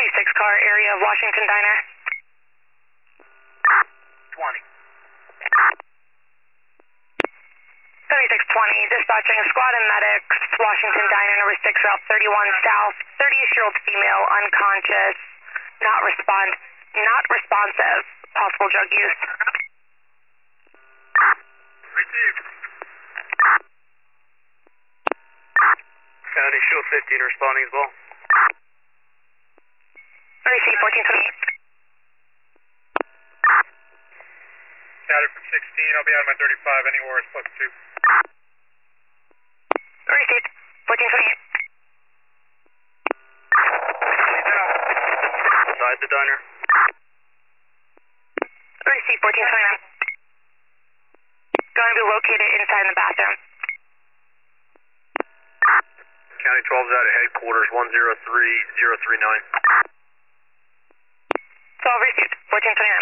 76 car area of Washington Diner. 20. 7620, dispatching squad and medics, Washington Diner, number 6, route 31 south, 30-year-old female, unconscious, not responsive, possible drug use. Received. County Show 15 responding as well. Receive 1428. County from 16, I'll be on my 35 anywhere is +2. Received 1428. Inside the diner. Receive 1429. Going to be located inside the bathroom. County 12's out at headquarters, 103039. 12 received 1429.